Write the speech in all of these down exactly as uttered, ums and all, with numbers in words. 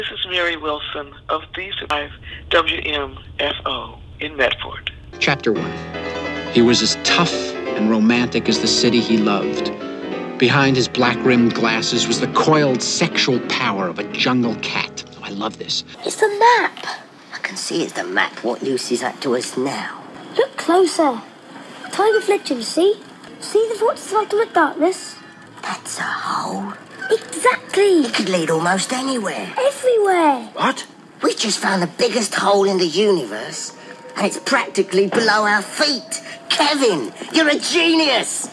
This is Mary Wilson of these five W M F O in Medford. Chapter one. He was as tough and romantic as the city he loved. Behind his black-rimmed glasses was the coiled sexual power of a jungle cat. Oh, I love this. It's the map. I can see it's the map. What use is that to us now? Look closer. Tiger Fletcher, see? See the vortex light on the darkness? That's a hole. Exactly. It could lead almost anywhere. Everywhere. What? We just found the biggest hole in the universe, and it's practically below our feet. Kevin, you're a genius.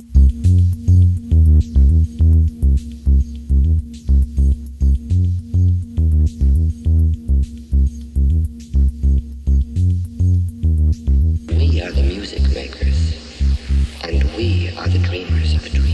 We are the music makers, and we are the dreamers of dreams.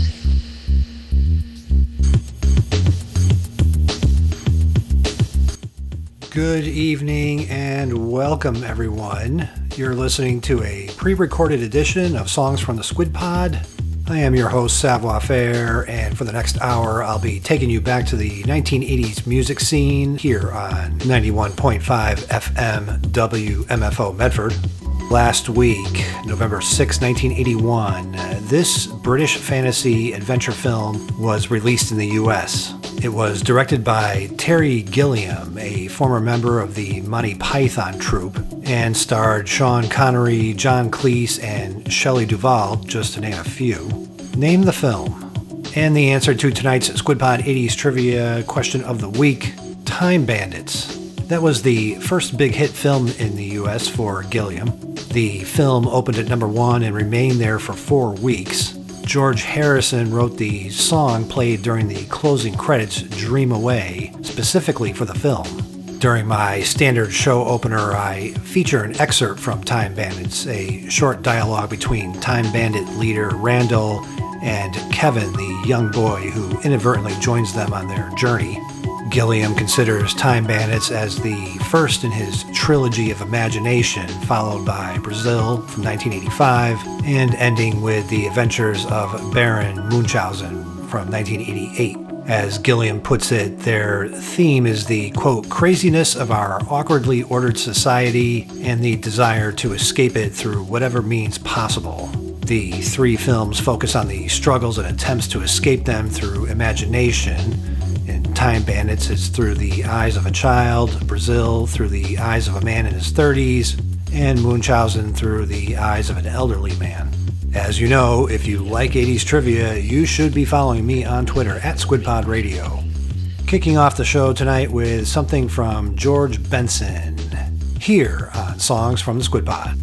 Good evening and welcome, everyone. You're listening to a pre-recorded edition of Songs from the Squid Pod. I am your host, Savoir Faire, and for the next hour, I'll be taking you back to the nineteen eighties music scene here on ninety-one point five F M W M F O Medford. Last week, November sixth, nineteen eighty-one, this British fantasy adventure film was released in the U S. It was directed by Terry Gilliam, a former member of the Monty Python troupe, and starred Sean Connery, John Cleese, and Shelley Duvall, just to name a few. Name the film. And the answer to tonight's SquidPod eighties trivia question of the week, Time Bandits. That was the first big hit film in the U S for Gilliam. The film opened at number one and remained there for four weeks. George Harrison wrote the song played during the closing credits, Dream Away, specifically for the film. During my standard show opener, I feature an excerpt from Time Bandits, a short dialogue between Time Bandit leader Randall and Kevin, the young boy who inadvertently joins them on their journey. Gilliam considers Time Bandits as the first in his trilogy of imagination, followed by Brazil from nineteen eighty-five, and ending with The Adventures of Baron Munchausen from nineteen eighty-eight. As Gilliam puts it, their theme is the, quote, craziness of our awkwardly ordered society and the desire to escape it through whatever means possible. The three films focus on the struggles and attempts to escape them through imagination. In Time Bandits, it's through the eyes of a child, Brazil through the eyes of a man in his thirties, and Munchausen through the eyes of an elderly man. As you know, if you like eighties trivia, you should be following me on Twitter at SquidPod Radio. Kicking off the show tonight with something from George Benson, here on Songs from the Squid Pod.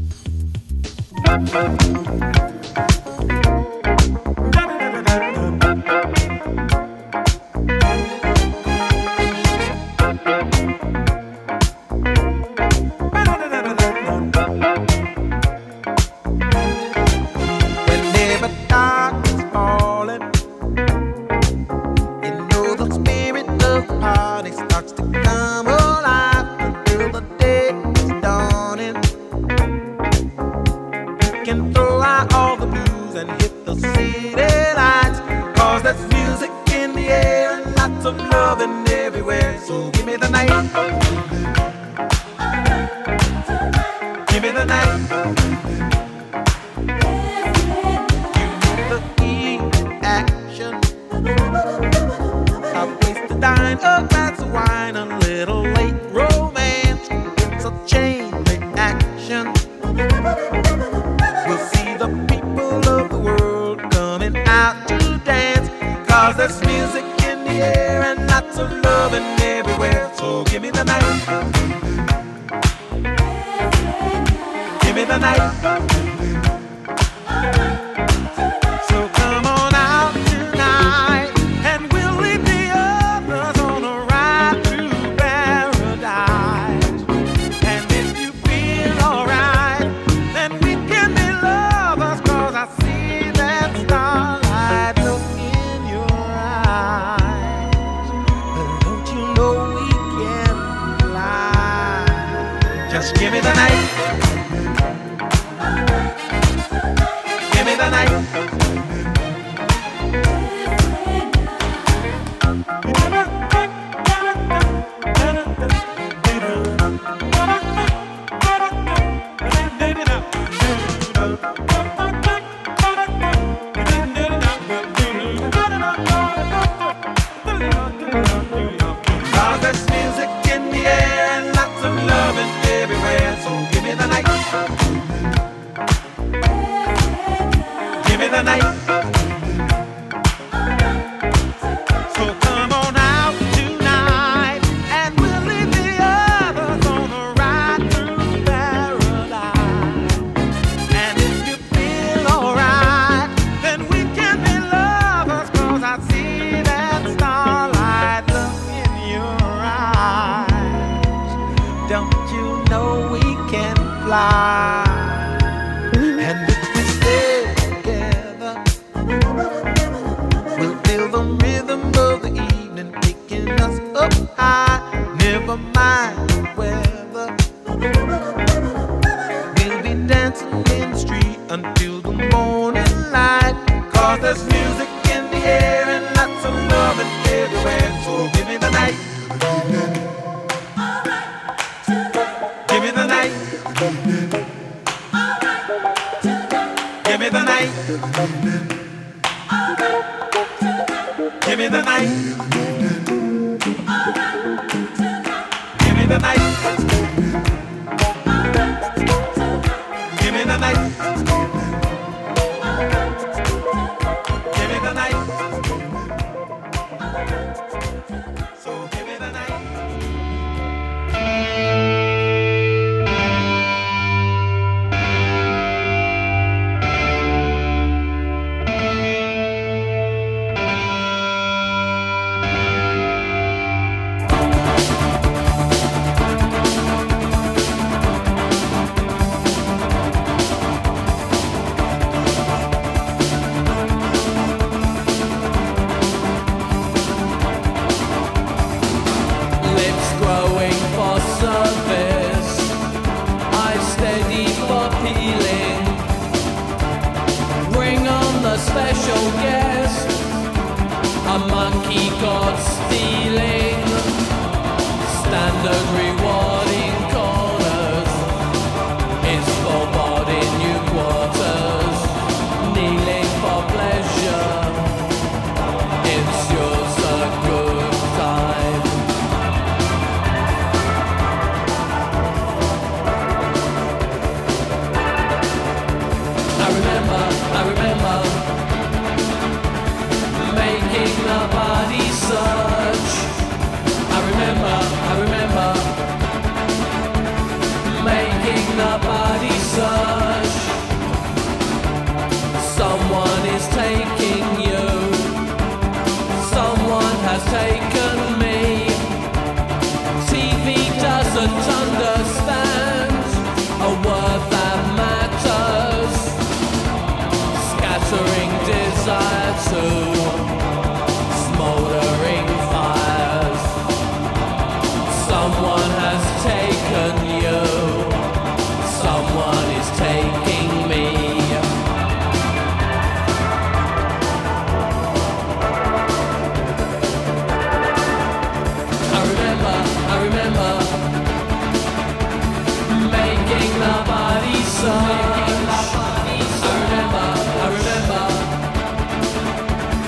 fly. And if we stay together, we'll feel the rhythm of the evening taking us up high. Never mind the weather, we'll be dancing in the street until the morning light. Cause there's music in the air and lots of loving everywhere. So give me the night, give me the night, give me the night, give me the night, give me the night, give me the night, give me the night, so give me the night. Special guest, a monkey god stealing, standard rewarding corners, is foreboding new quarters, kneeling for pleasure, it's yours a good time. I remember, I remember making the body search. I remember, I remember making the body search. Someone is taking you, someone has taken me. T V doesn't understand a word that matters, scattering desire to smoldering fires. Someone has taken you, someone is taking me. I remember, I remember making the body search. I remember, I remember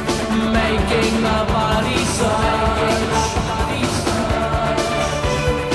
making the body search.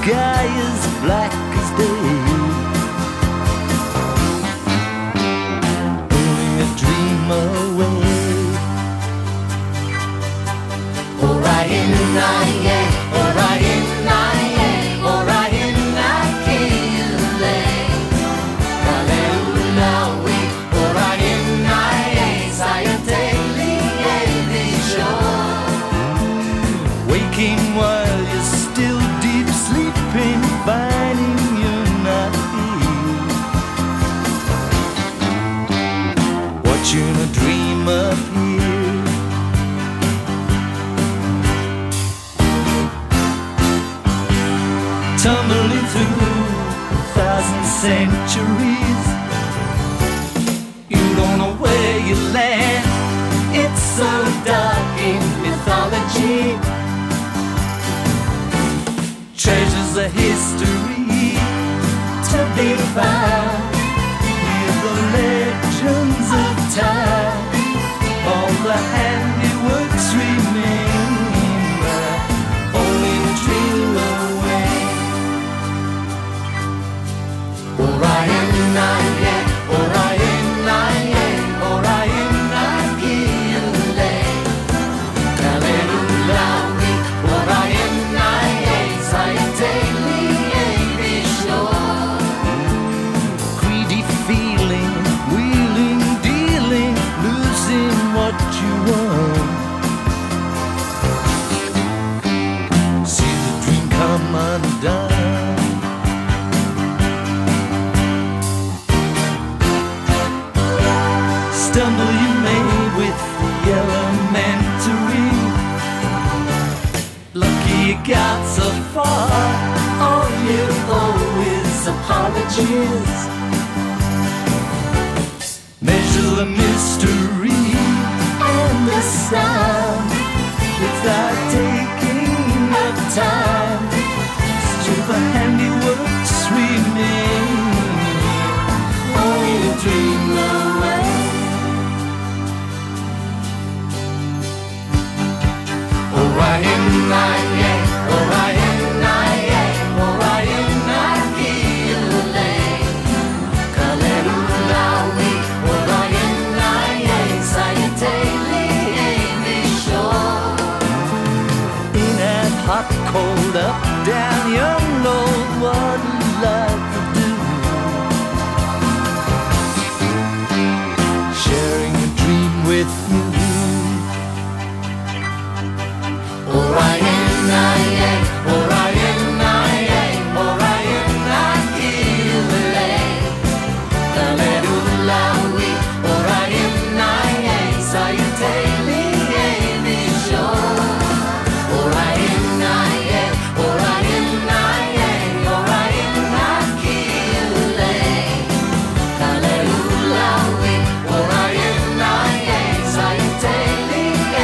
sky as black as day. Blowing a dream away. Orion, yeah, Orion, yeah, Orion, Kile. Hallelujah, we Orion, yeah, Sayateli, yeah, waking while you're still deep sleeping, finding you're not here. Watching a dream appear. Tumbling through a thousand centuries. You don't know where you land. It's so dark in mythology. Treasures of history to be found. Hear the legends of time. All the handiworks remain. Only a dream away. Orion, yeah, Orion, yeah, Orion, Kile. Hallelujah, we Orion, yeah, Sayateli, yeah, greedy feeling, wheeling, dealing, losing what you want. See the dream come undone. Stumble you made with the elementary. Lucky you got so far. All you owe is apologies. Measure the mystery and the sound without taking the time. Still the handiworks remain. Only a dream away. Orion, yeah, Orion, yeah, Orion, Kile. Hallelujah, we Orion, yeah, Sayateli, in that hot, cold, up, down, young, old, what love to do. Sharing a dream with you. Orion, yeah, Orion, yeah, Orion, Kile. Hallelujah, we Orion, yeah, Sayateli, Orion, yeah, Orion, yeah, Orion, Kile. Hallelujah, we Orion, yeah, Sayateli,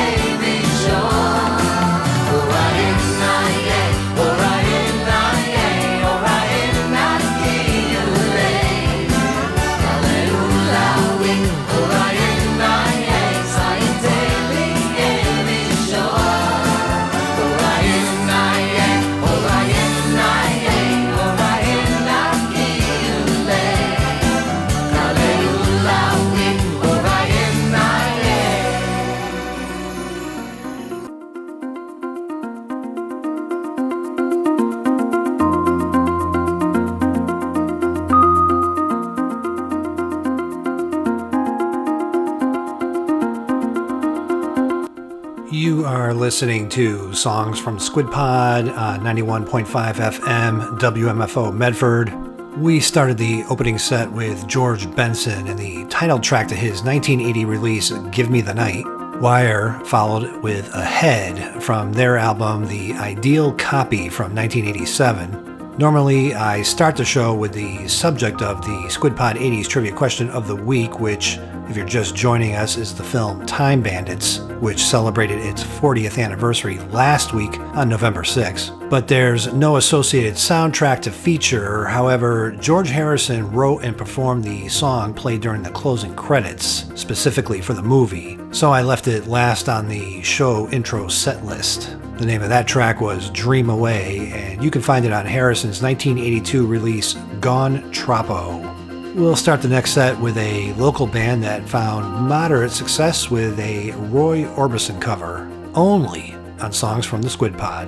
You are listening to Songs from Squid Pod on ninety-one point five F M W M F O Medford. We started the opening set with George Benson and the title track to his nineteen eighty release, Give Me the Night. Wire followed with Ahead from their album The Ideal Copy from nineteen eighty-seven. Normally, I start the show with the subject of the Squid Pod eighties Trivia Question of the Week, which if you're just joining us, is the film Time Bandits, which celebrated its fortieth anniversary last week on November sixth. But there's no associated soundtrack to feature. However, George Harrison wrote and performed the song played during the closing credits, specifically for the movie, so I left it last on the show intro set list. The name of that track was Dream Away, and you can find it on Harrison's nineteen eighty-two release Gone Troppo. We'll start the next set with a local band that found moderate success with a Roy Orbison cover, only on Songs from the Squid Pod.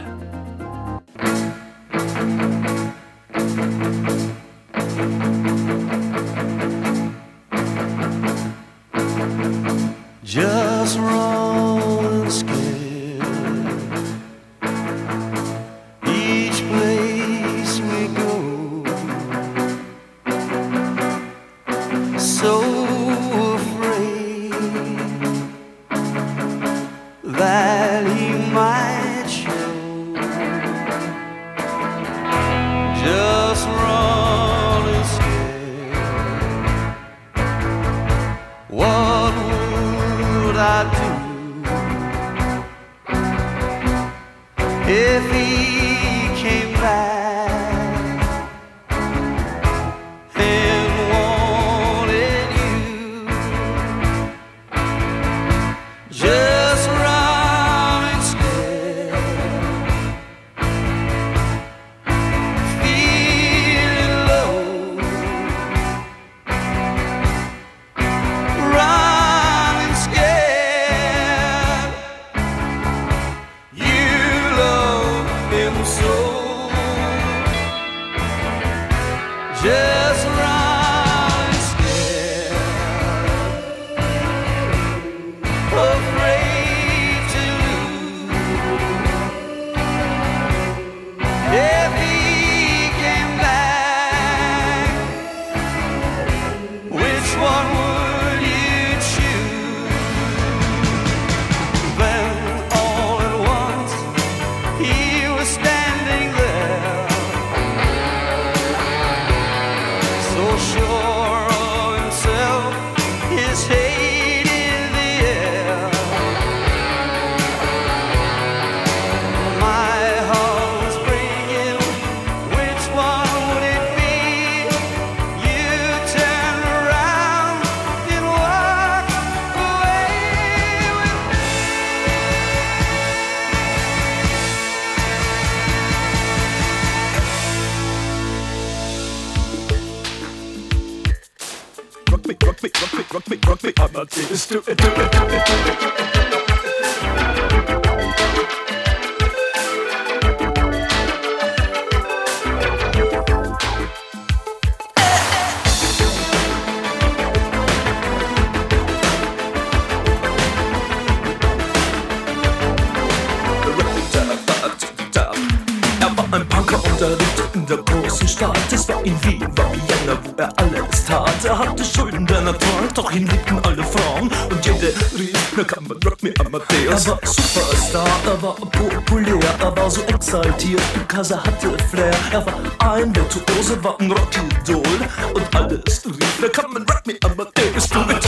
Just rolling scared. Each place we go, so afraid that he might show. Just rolling scared. What would I do if he came back and wanted you? Just running scared, feeling low, running scared. You love him so. Just running scared, afraid to lose. If he came back, which one would you choose? Then all at once he was standing there, so sure of himself, his hate in the air. My heart was breaking. Which one would it be? You turned around and walked away with me. Rock me, rock me, rock me, rock me, rock me, I'm a dance, do it, do it, do it, do it. Er war ein Punker und er lebte in der großen Stadt. Es war in Wien, war Vienna, wo er alles tat. Er hatte Schulden, der Natur, doch ihn liebten alle Frauen. Und jede rief, na kann man Rock Me Amadeus. Er war Superstar, er war populär, er war so exaltiert, because er hatte Flair. Er war ein Virtuose, war ein Rockidol. Und alles rief, na kann man Rock Me Amadeus. Du mit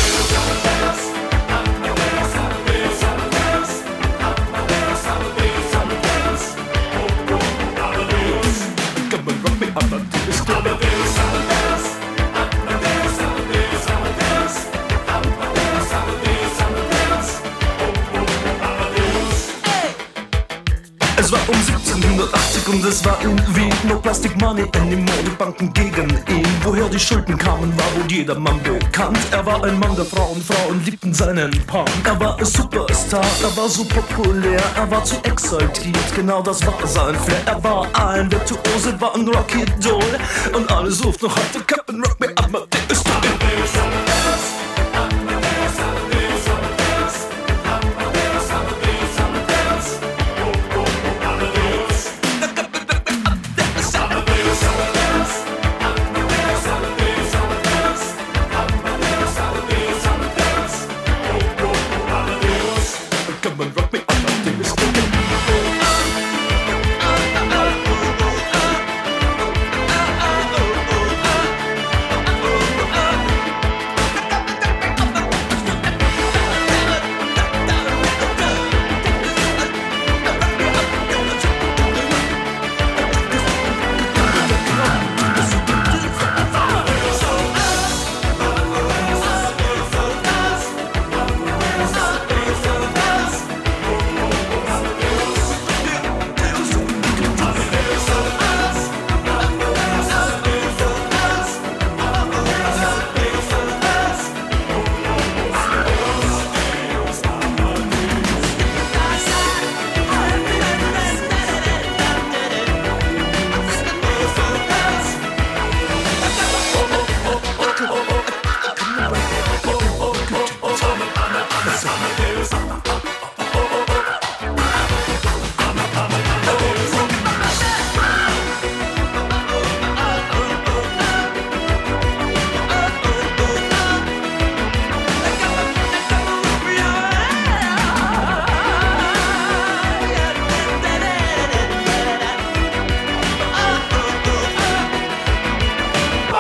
Es war um siebzehnhundertachtzig und es war in Wien. No Plastic Money anymore, die Banken gegen ihn. Woher die Schulden kamen, war wohl jedermann bekannt. Er war ein Mann der Frauen, Frauen liebten seinen Punk. Er war ein Superstar, er war so populär, er war zu exaltiert, genau das war sein Flair. Er war ein Virtuose, war ein Rockidol. Und alle suchten noch heute Captain Rock Me Amadeus.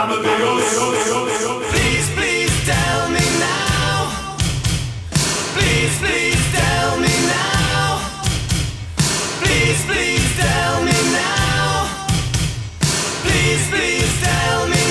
Please, please tell me now. Please, please tell me now. Please, please tell me now. Please, please tell me now.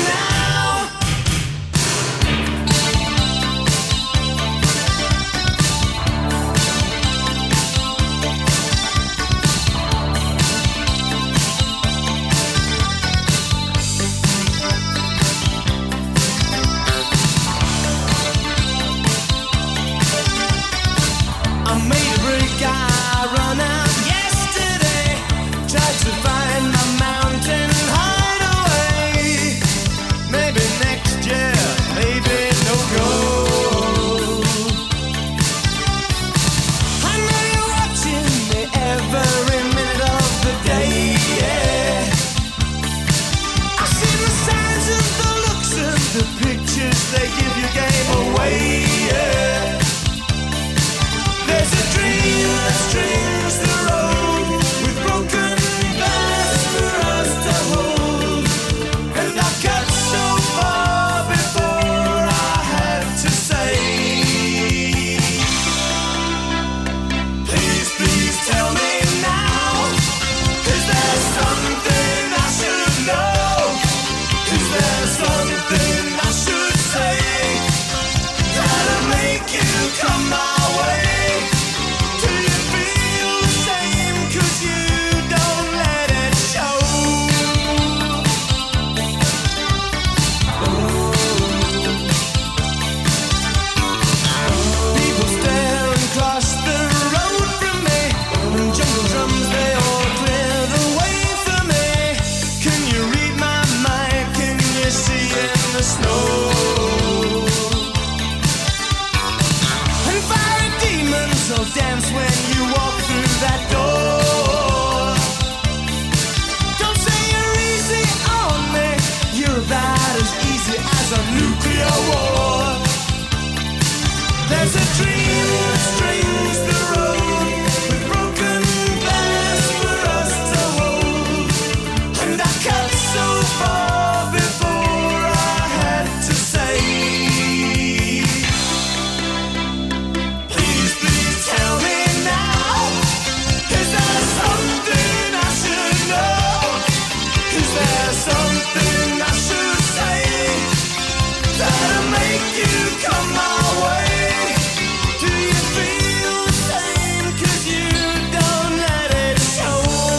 I made a break, I run out yesterday. Tried to find my mountain hideaway. Maybe next year, maybe no go. I know you're watching me every minute of the day, yeah. I've seen the signs and the looks and the pictures they give you gave away, yeah. There's a dream that strings the road with broken glass for us to hold. And I got so far before I had to say, please, please tell me now. Is there something I should know? Is there something I should say that'll make you come my way? Dance when you walk through that door. Don't say you're easy on me. You're about as easy as a nuclear war. There's a dream that strings the road with broken glass for us to hold. And I cut so far before I had to say, tell me now. Is there something I should know? Is there something I should say that'll make you come my way? Do you feel the same? 'Cause you don't let it show.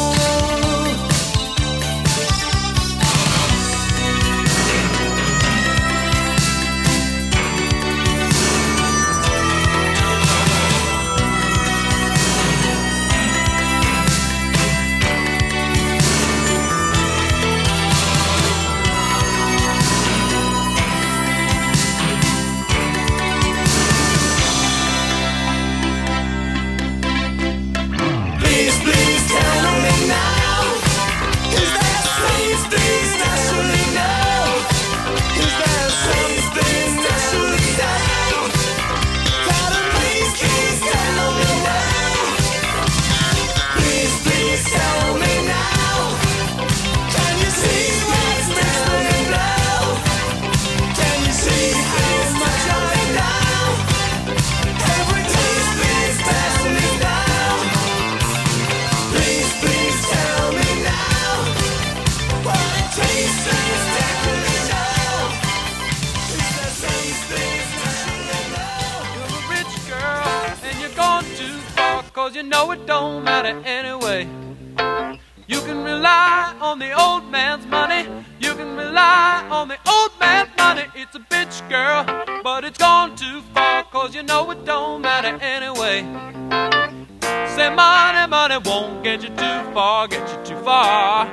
Please, please tell me now. Is there something I should know? Is there something I should say that'll make you tell me now? Please, please tell me now. Can you see what's turning now? Can you see how much I know? Every taste is passing me down. Please, please tell me now what it tastes is definitely now. Is there something I should know? You're a rich girl and you're gone too far, 'cause you know it don't matter anyway. You can rely on the old man's money. You can rely on the old man's money. It's a bitch girl, but it's gone too far, 'cause you know it don't matter anyway. Say money, money won't get you too far, get you too far.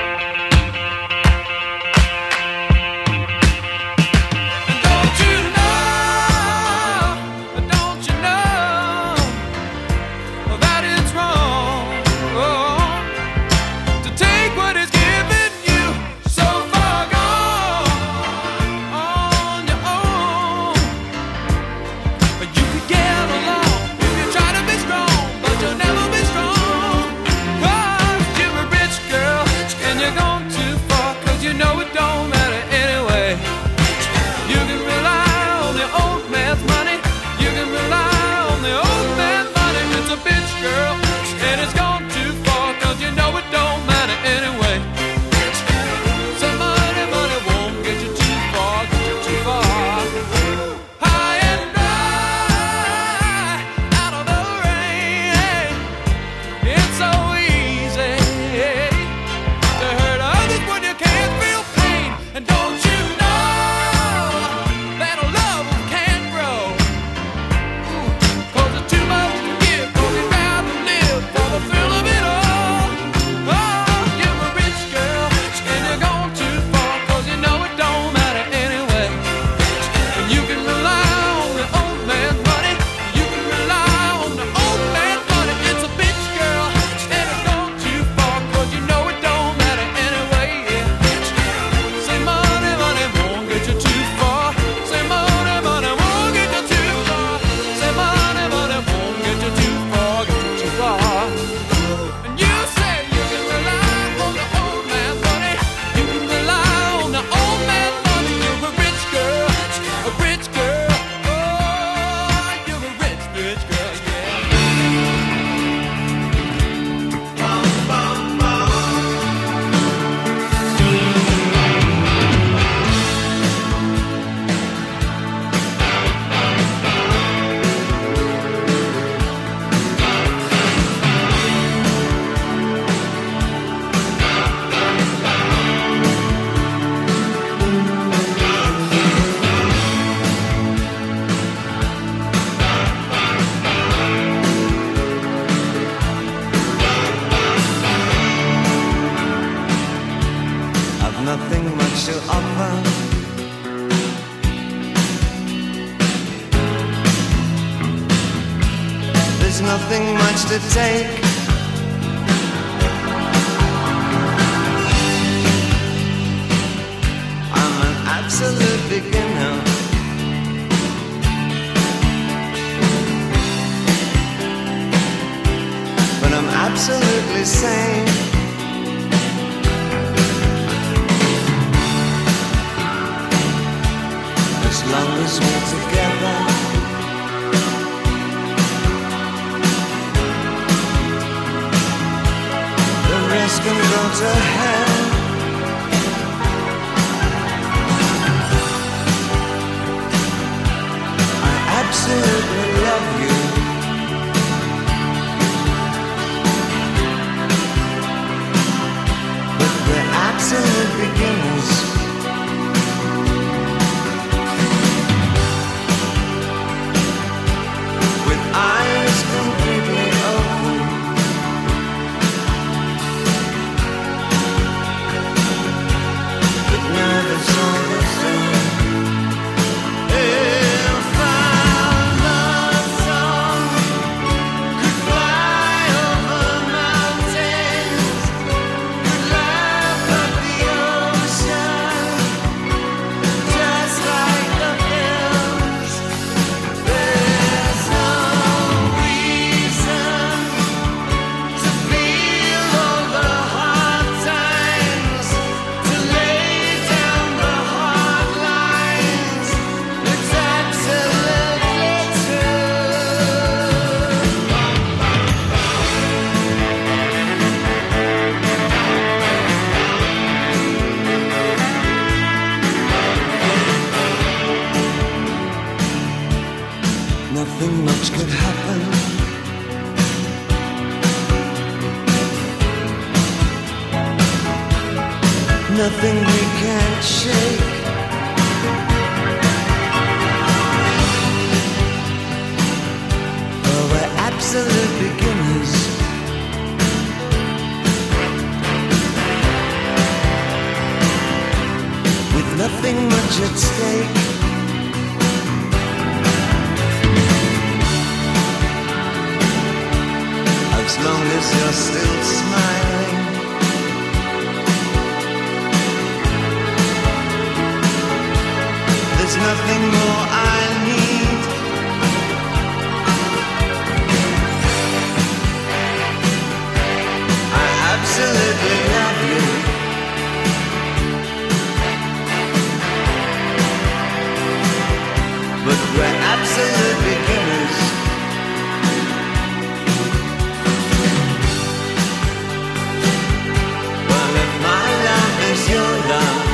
And don't you know, don't you know that it's wrong to take what is given you so far gone on your own. But you could get along if you try to be strong, but you'll never be strong, 'cause you're a rich girl. nothing much to take. I'm an absolute beginner. But I'm absolutely sane. As long as we're together, the rest can go to hell. I absolutely love you. But we're absolute beginners. Eyes completely open, but neither's all the same. If our love song could fly over mountains, could laugh at the ocean, just like the films, there's no nothing much could happen. Nothing we can't shake. Oh, we're absolute beginners. With nothing much at stake. As long as you're still smiling, there's nothing more I need. I absolutely love you. But we're absolute beginners. Your love,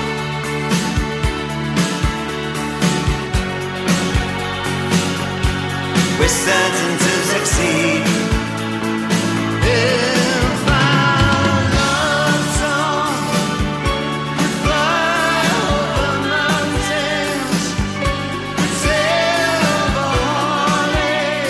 we're certain to succeed. If our love song could fly over mountains, could sail over Hawley,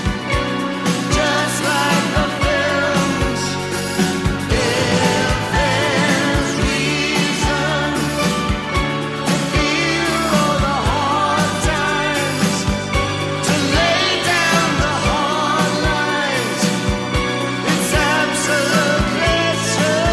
just like the films. If there's reason to feel all the hard times, to lay down the hard lines, it's absolutely true.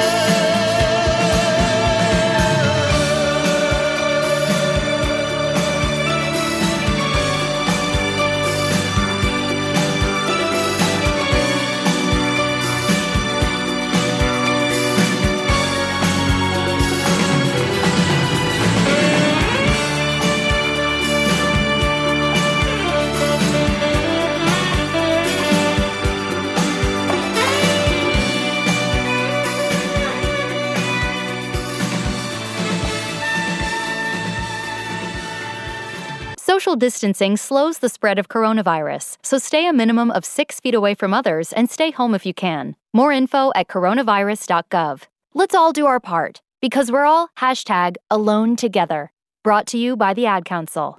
Social distancing slows the spread of coronavirus, so stay a minimum of six feet away from others and stay home if you can. More info at coronavirus dot gov. Let's all do our part, because we're all hashtag alone together. Brought to you by the Ad Council.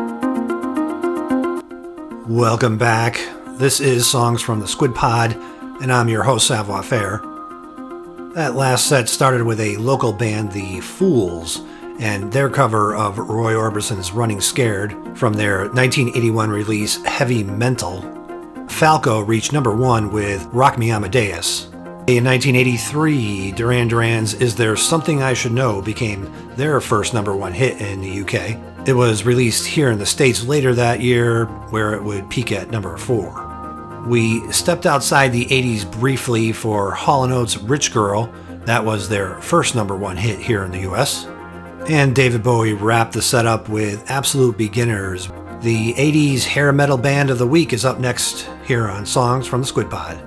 Welcome back. This is Songs from the Squid Pod, and I'm your host, Savoir Faire. That last set started with a local band, The Fools, and their cover of Roy Orbison's Running Scared from their nineteen eighty-one release, Heavy Mental. Falco reached number one with Rock Me Amadeus. In nineteen eighty-three, Duran Duran's Is There Something I Should Know became their first number one hit in the U K. It was released here in the States later that year, where it would peak at number four. We stepped outside the eighties briefly for Hall and Oates' Rich Girl. That was their first number one hit here in the U S. And David Bowie wrapped the setup with Absolute Beginners. The eighties hair metal band of the week is up next here on Songs from the Squid Pod.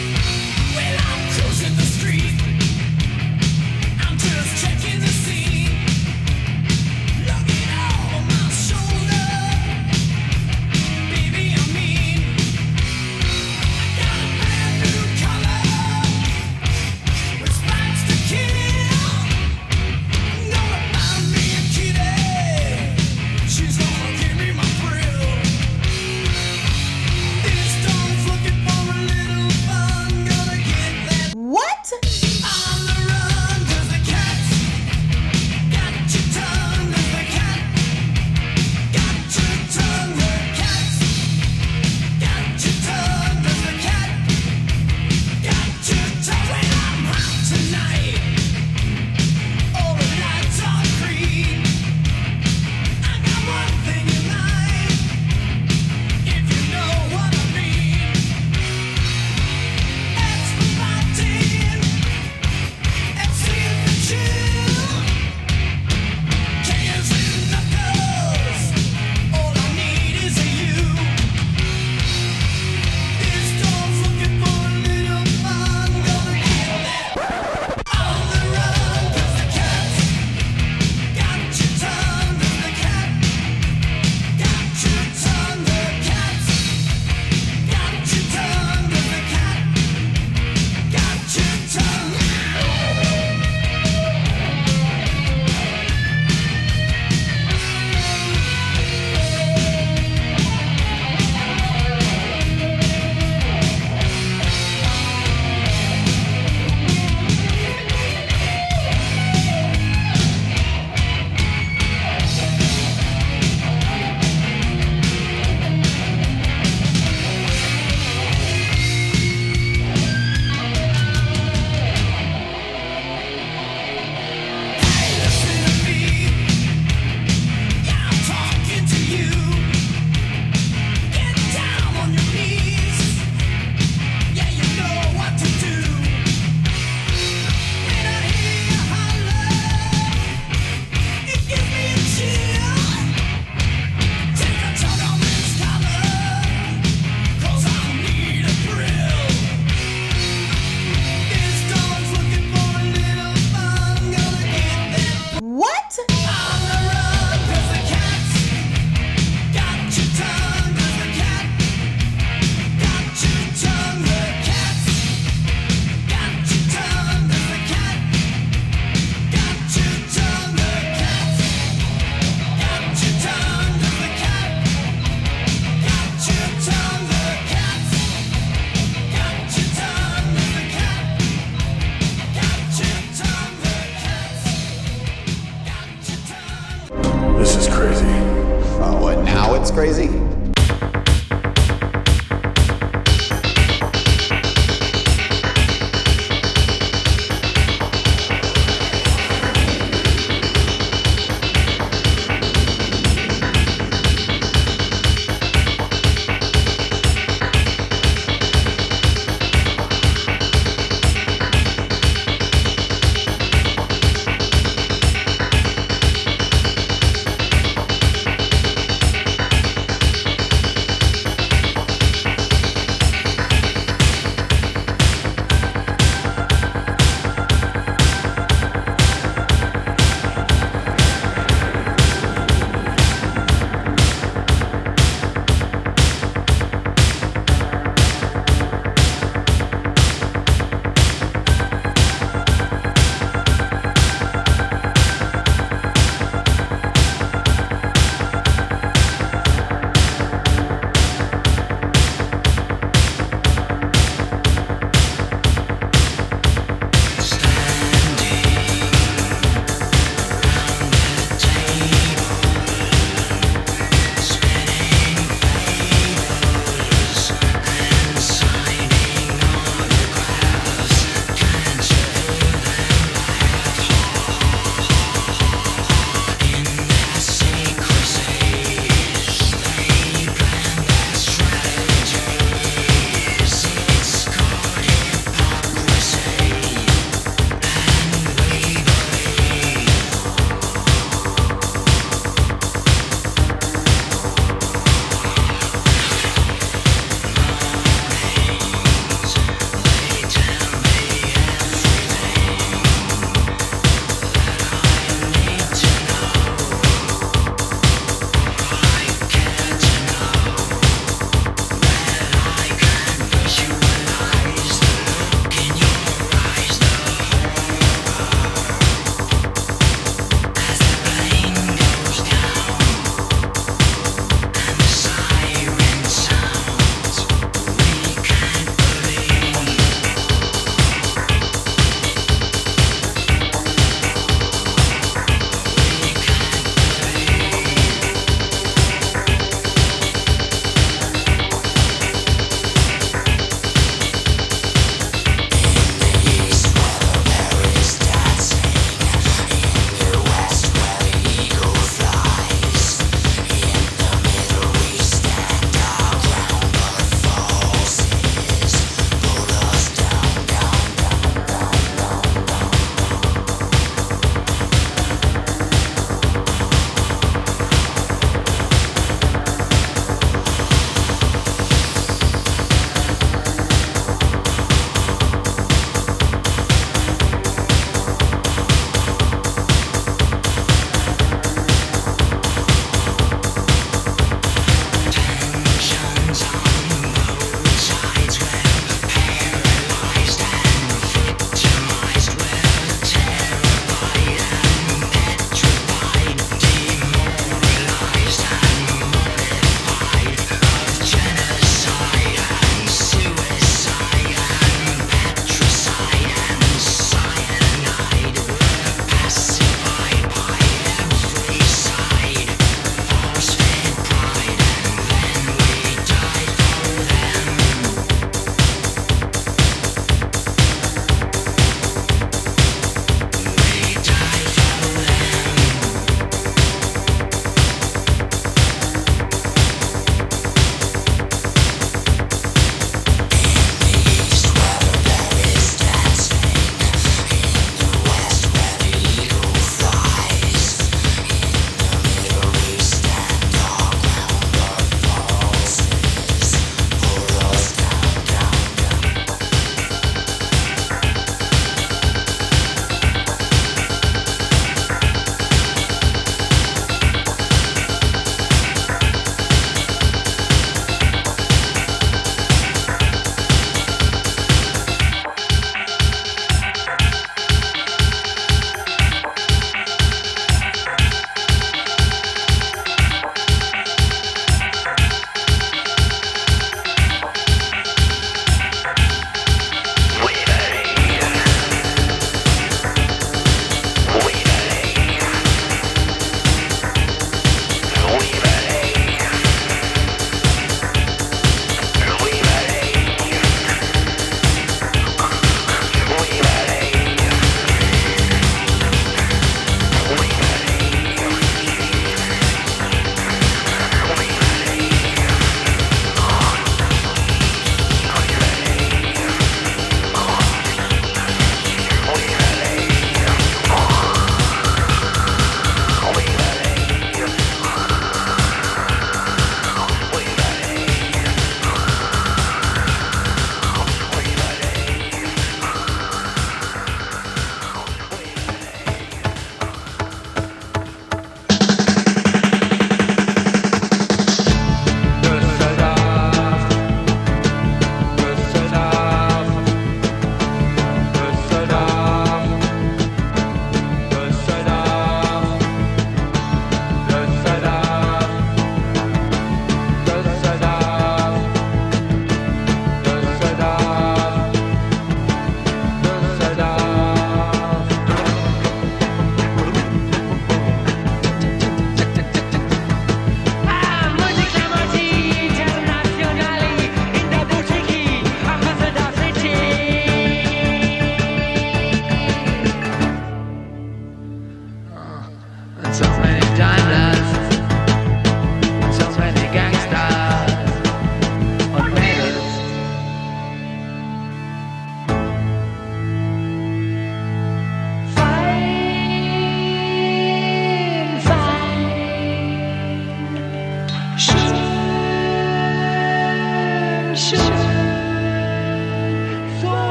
Well, I'm cruising the street. I'm just checking the scene.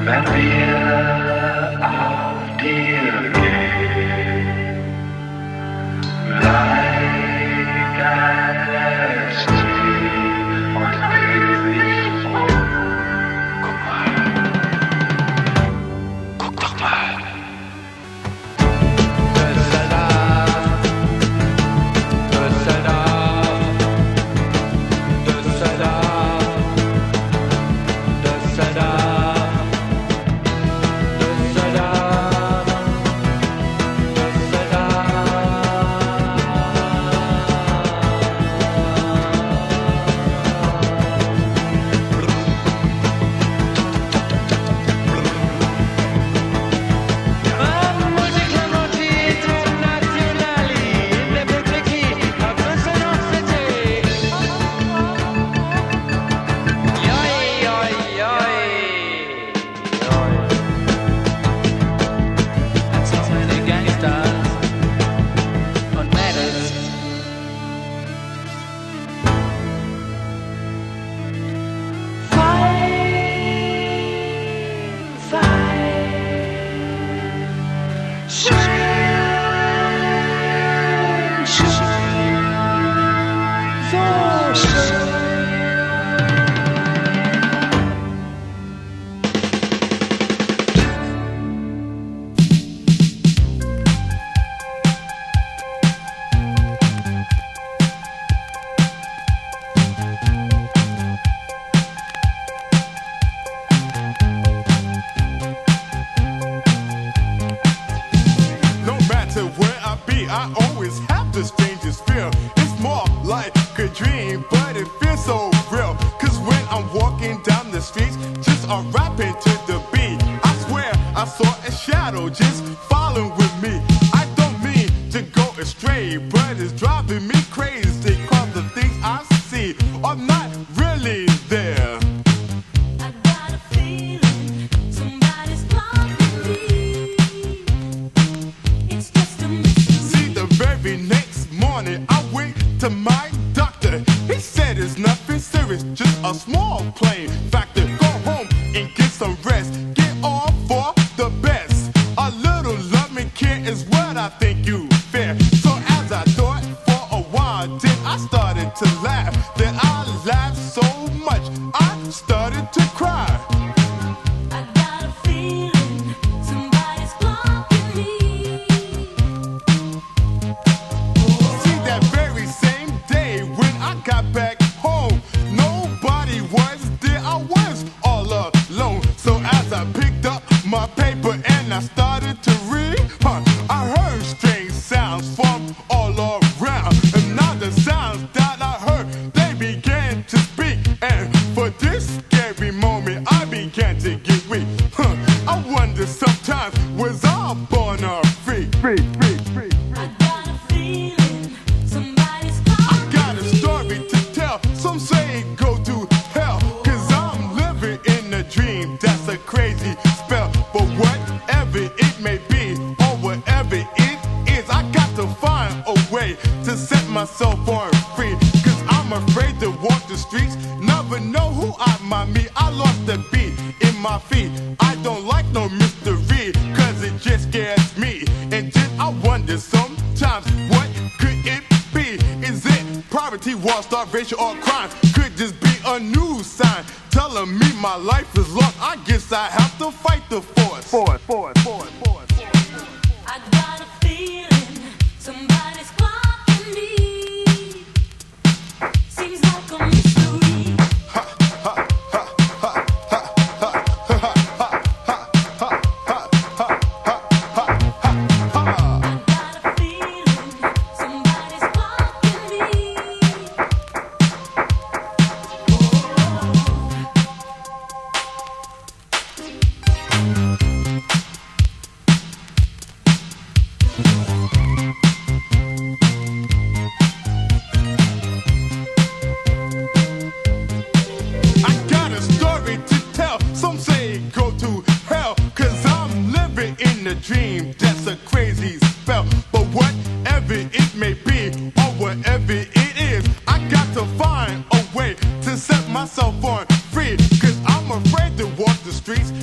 myself on free, cause I'm afraid to walk the streets. Never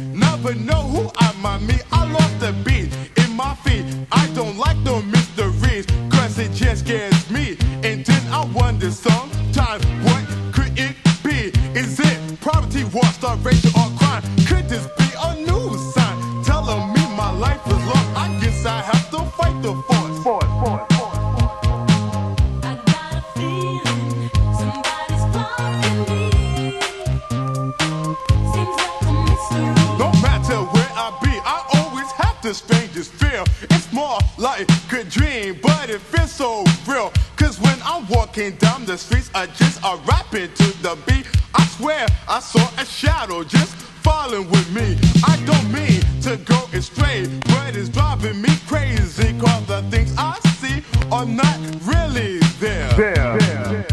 never know who I might meet. I lost the beat in my feet. I don't like no mysteries, cause it just scares me. And then I wonder sometimes, what could it be? Is it poverty, war, starvation, or crime? Could this be a new sign telling me my life is lost? I guess I have to fight the force. force, force. The strangest feel. It's more like a dream, but it feels so real. Cause when I'm walking down the streets, I just a rapping to the beat. I swear I saw a shadow just falling with me. I don't mean to go astray, but it's driving me crazy. Cause the things I see are not really there. there. there.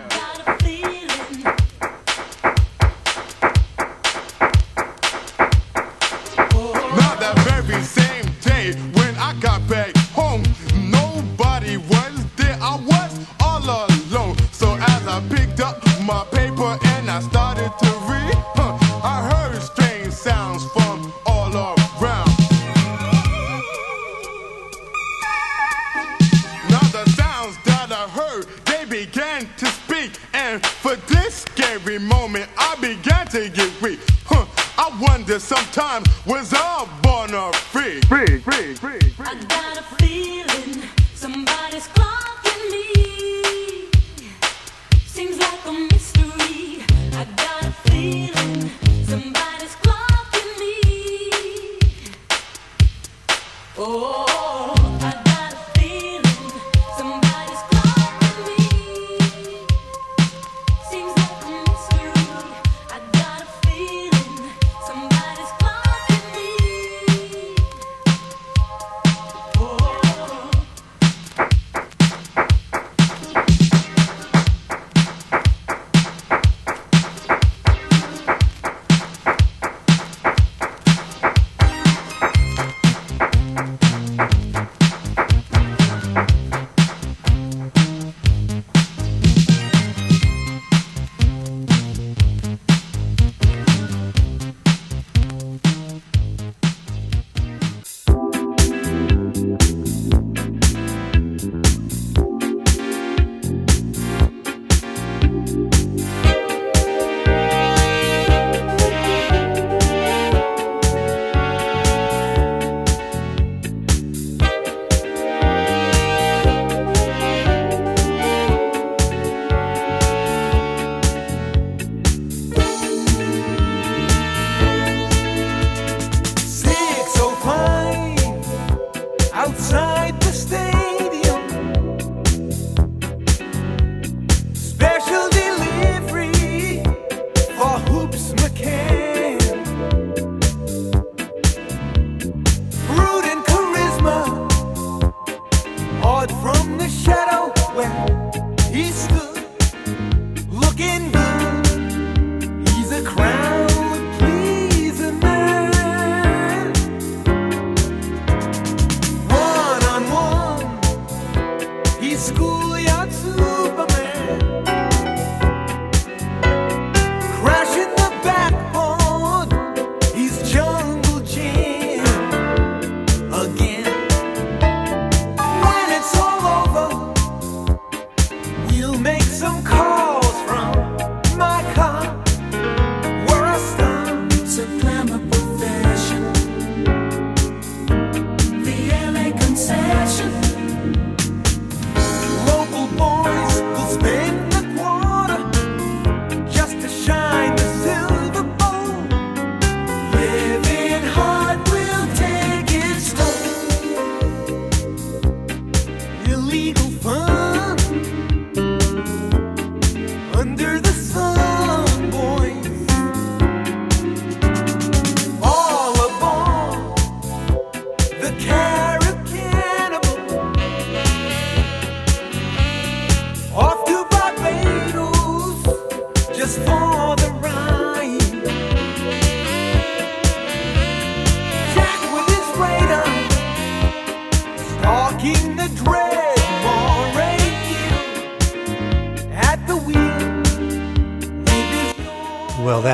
When I got back home, nobody was there. I was all alone. So as I picked up my paper and I started to read, huh, I heard strange sounds from all around. Now the sounds that I heard, they began to speak. And for this scary moment, I began to get weak. Huh, I wonder sometimes, was I born or free? Free, free, free, free. I got a feeling somebody's clocking me. Seems like a mystery. I got a feeling somebody's clocking me. Oh, I got a feeling somebody's clocking me. Seems like a mystery. I got a feeling somebody's clocking me. Oh.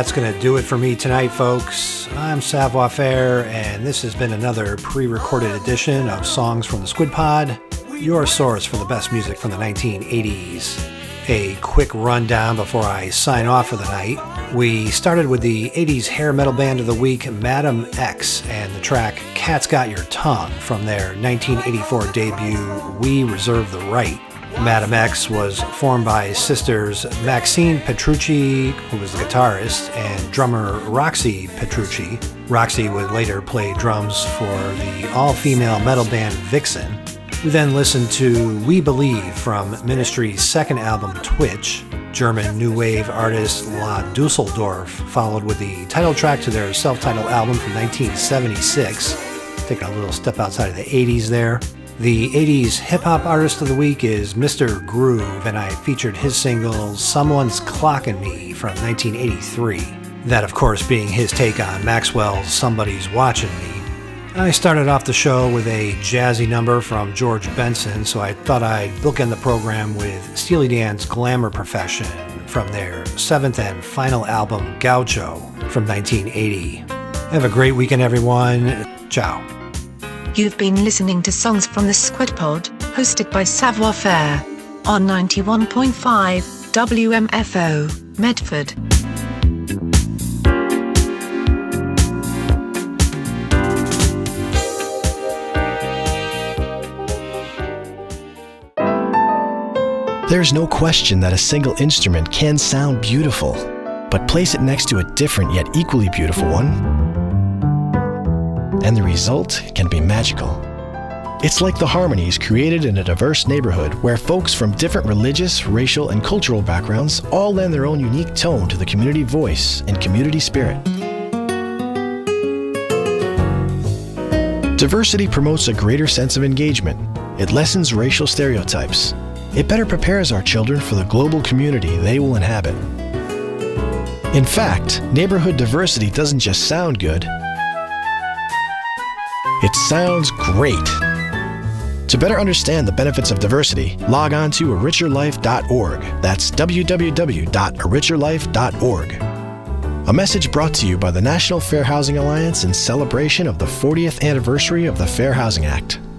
that's going to do it for me tonight, folks. I'm Savoir Faire, and this has been another pre-recorded edition of Songs from the Squid Pod, your source for the best music from the nineteen eighties. A quick rundown before I sign off for the night. We started with the eighties hair metal band of the week, Madam X, and the track Cat's Got Your Tongue from their nineteen eighty-four debut, We Reserve the Right. Madam X was formed by sisters Maxine Petrucci, who was the guitarist, and drummer Roxy Petrucci. Roxy would later play drums for the all-female metal band Vixen. We then listened to We Believe from Ministry's second album, Twitch. German new wave artist La Dusseldorf followed with the title track to their self-titled album from nineteen seventy-six. Taking a little step outside of the eighties there. The eighties hip-hop artist of the week is Mister Groove, and I featured his single Someone's Clockin' Me from nineteen eighty-three. That, of course, being his take on Maxwell's Somebody's Watching Me. I started off the show with a jazzy number from George Benson, so I thought I'd bookend the program with Steely Dan's Glamour Profession from their seventh and final album, Gaucho, from nineteen eighty. Have a great weekend, everyone. Ciao. You've been listening to Songs from the Squid Pod, hosted by Savoir Faire, on ninety-one point five W M F O, Medford. There's no question that a single instrument can sound beautiful, but place it next to a different yet equally beautiful one, and the result can be magical. It's like the harmonies created in a diverse neighborhood where folks from different religious, racial, and cultural backgrounds all lend their own unique tone to the community voice and community spirit. Diversity promotes a greater sense of engagement. It lessens racial stereotypes. It better prepares our children for the global community they will inhabit. In fact, neighborhood diversity doesn't just sound good, it sounds great. To better understand the benefits of diversity, log on to a richer life dot org. That's w w w dot a richer life dot org. A message brought to you by the National Fair Housing Alliance in celebration of the fortieth anniversary of the Fair Housing Act.